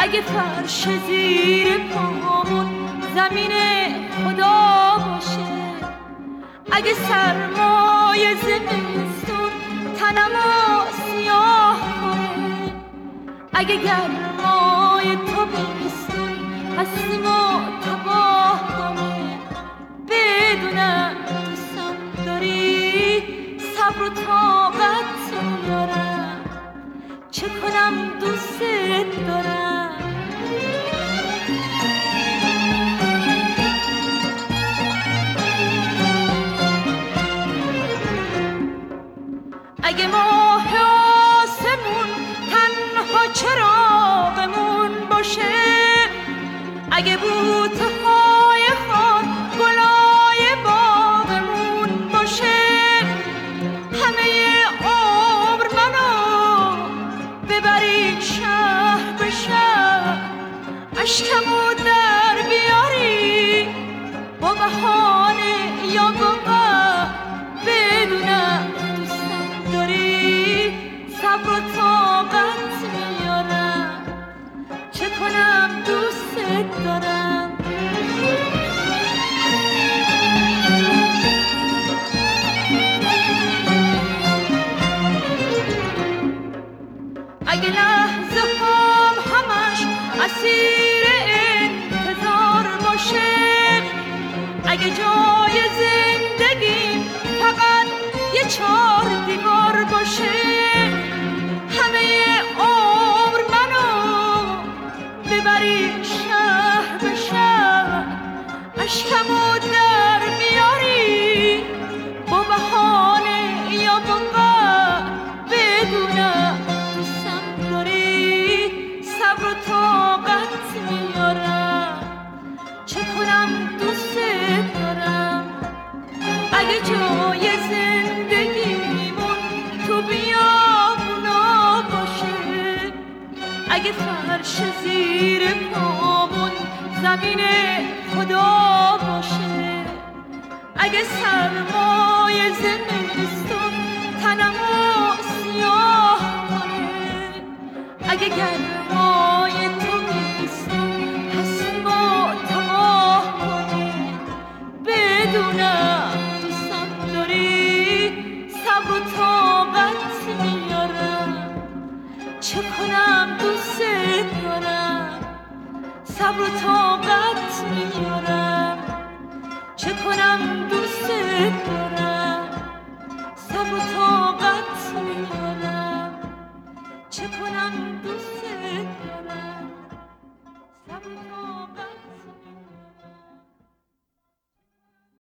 اگه فرش زیر پامون زمین خدا باشه، اگه سرمای زمستون تنمو سیاه کنه، اگه گرمای تابستون هستیمو تباه کنه، بدونم دوستم داری صبر و طاقت میارم، چه کنم دوست دارم. اگه ماه آسمون تنها چراغمون باشه، اگه بوته‌های خار گلای باغمون باشه، همه عمر منو ببری شهر به شهر، اشکمو در بیاری با بهانه یا با قهر، بدونم دوستم داری صبر و طاقت میارم، چه کنم دوست دارم. اگه لحظه هم همش اسیر انتظار باشه، اگه جای زندگی فقط یه 4 دیوار باشه، همه عمر منو ببری شهر به شهر، اشکمو در میاری با بهانه یا با قهر، بدونم دوستم داری صبر و طاقت میارم، چه کنم دوست دارم. اگه جای زندگیمون تو بیابونا باشه، اگه فرش زیر پامون زمین خدا باشه، اگه سرمای زمستون تنمو سیاه کنه، اگه گرمای تابستون هستیمو تباه کنه، بدونم دوستم داری صبر و طاقت میارم، چه کنم دوست دارم. صبر و طاقت میارم، چه کنم دوست دارم. صبر و طاقت میارم، چه کنم دوست